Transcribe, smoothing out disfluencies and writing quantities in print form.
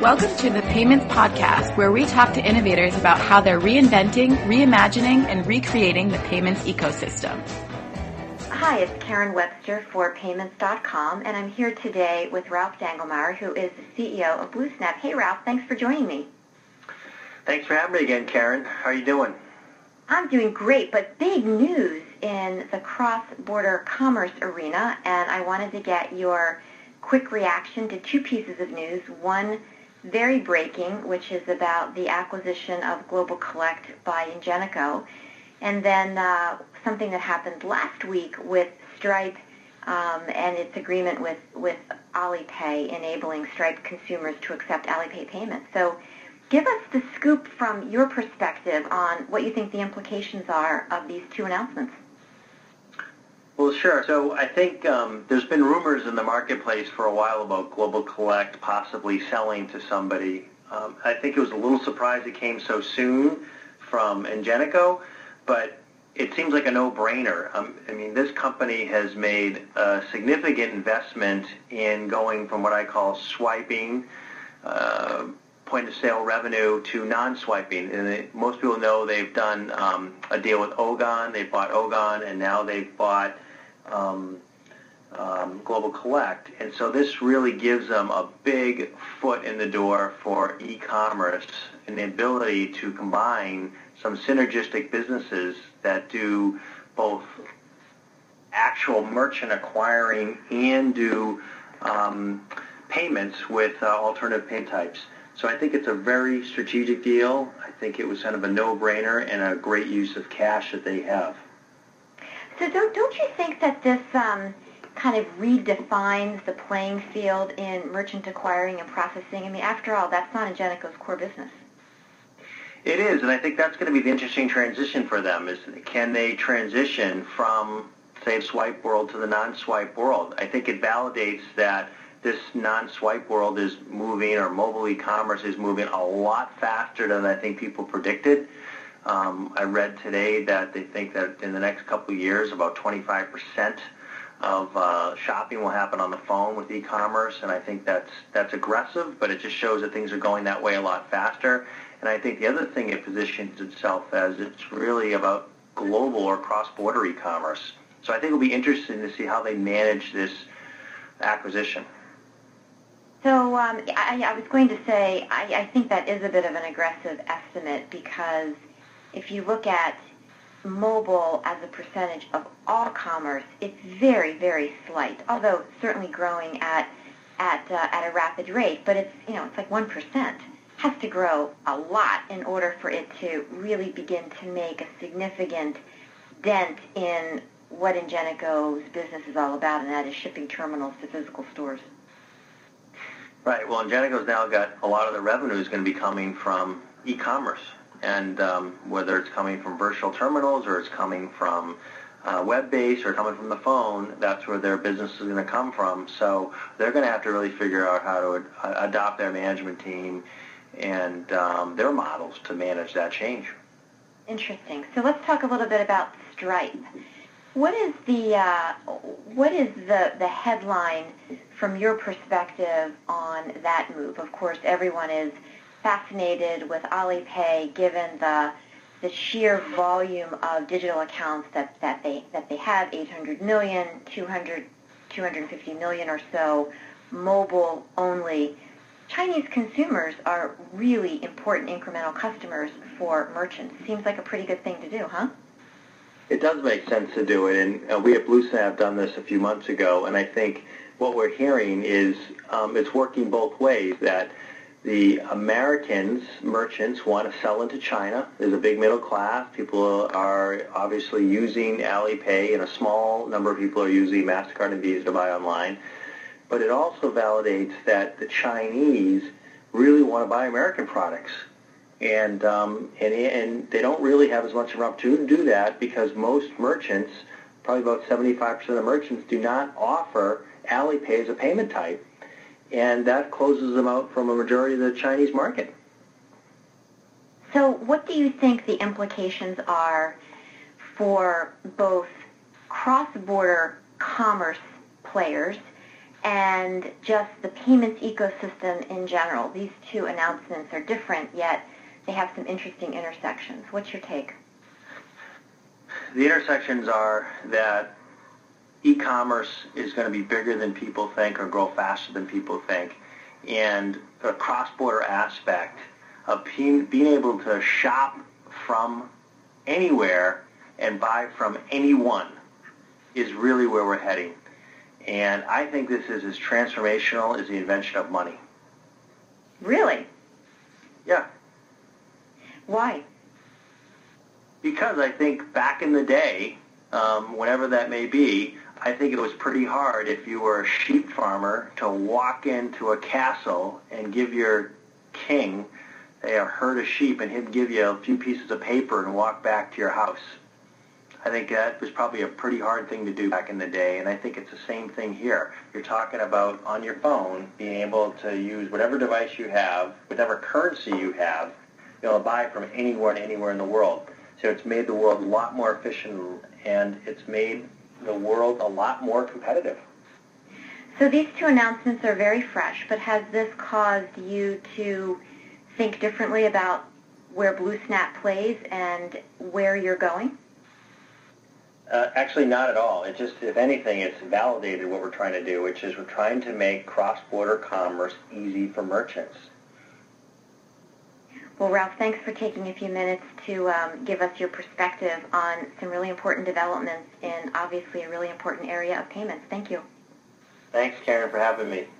Welcome to the Payments Podcast, where we talk to innovators about how they're reinventing, reimagining, and recreating the payments ecosystem. Hi, it's Karen Webster for Payments.com, and I'm here today with Ralph Dangelmeyer, who is the CEO of BlueSnap. Hey, Ralph, thanks for joining me. Thanks for having me again, Karen. How are you doing? I'm doing great, but big news in the cross-border commerce arena, and I wanted to get your quick reaction to two pieces of news. One, very breaking, which is about the acquisition of Global Collect by Ingenico, and then something that happened last week with Stripe and its agreement with Alipay, enabling Stripe consumers to accept Alipay payments. So give us the scoop from your perspective on what you think the implications are of these two announcements. Well, sure. So I think there's been rumors in the marketplace for a while about Global Collect possibly selling to somebody. I think it was a little surprised it came so soon from Ingenico, but it seems like a no-brainer. I mean, this company has made a significant investment in going from what I call swiping, point-of-sale revenue, to non-swiping. And most people know they've done a deal with Ogon. They bought Ogon, and now they've bought Global Collect. And so this really gives them a big foot in the door for e-commerce and the ability to combine some synergistic businesses that do both actual merchant acquiring and do payments with alternative pay types. So I think it's a very strategic deal. I think it was kind of a no-brainer and a great use of cash that they have. So don't you think that this kind of redefines the playing field in merchant acquiring and processing? I mean, after all, that's not Ingenico's core business. It is, and I think that's going to be the interesting transition for them, is can they transition from, say, the swipe world to the non-swipe world? I think it validates that this non-swipe world is moving, or mobile e-commerce is moving a lot faster than I think people predicted. I read today that they think that in the next couple of years, about 25% of shopping will happen on the phone with e-commerce, and I think that's aggressive, but it just shows that things are going that way a lot faster. And I think the other thing it positions itself as, it's really about global or cross-border e-commerce. So I think it'll be interesting to see how they manage this acquisition. So I was going to say, I think that is a bit of an aggressive estimate, because if you look at mobile as a percentage of all commerce, it's very, very slight, although certainly growing at a rapid rate. But it's like 1%. Has to grow a lot in order for it to really begin to make a significant dent in what Ingenico's business is all about, and that is shipping terminals to physical stores. Right. Well, Ingenico's now got a lot of the revenue is going to be coming from e-commerce, and whether it's coming from virtual terminals or it's coming from web-based or coming from the phone, that's where their business is going to come from. So they're going to have to really figure out how to adopt their management team and their models to manage that change. Interesting. So let's talk a little bit about Stripe. What is the headline from your perspective on that move? Of course, everyone is fascinated with Alipay, given the sheer volume of digital accounts that they have, 800 million, 250 million or so, mobile only. Chinese consumers are really important incremental customers for merchants. Seems like a pretty good thing to do, huh? It does make sense to do it, and we at BlueSnap have done this a few months ago, and I think what we're hearing is it's working both ways, that the Americans, merchants, want to sell into China. There's a big middle class. People are obviously using Alipay, and a small number of people are using MasterCard and Visa to buy online. But it also validates that the Chinese really want to buy American products. And they don't really have as much of an opportunity to do that, because most merchants, probably about 75% of merchants, do not offer Alipay as a payment type. And that closes them out from a majority of the Chinese market. So what do you think the implications are for both cross-border commerce players and just the payments ecosystem in general. These two announcements are different, yet they have some interesting intersections. What's your take? The intersections are that e-commerce is going to be bigger than people think or grow faster than people think. And the cross-border aspect of being able to shop from anywhere and buy from anyone is really where we're heading. And I think this is as transformational as the invention of money. Really? Yeah. Why? Because I think back in the day, whenever that may be, I think it was pretty hard if you were a sheep farmer to walk into a castle and give your king a herd of sheep and he'd give you a few pieces of paper and walk back to your house. I think that was probably a pretty hard thing to do back in the day, and I think it's the same thing here. You're talking about on your phone being able to use whatever device you have, whatever currency you have, be able to buy from anywhere and anywhere in the world. So it's made the world a lot more efficient, and it's made the world a lot more competitive. So these two announcements are very fresh, but has this caused you to think differently about where BlueSnap plays and where you're going? Actually, not at all. It just, if anything, it's validated what we're trying to do, which is we're trying to make cross-border commerce easy for merchants. Well, Ralph, thanks for taking a few minutes to give us your perspective on some really important developments in obviously a really important area of payments. Thank you. Thanks, Karen, for having me.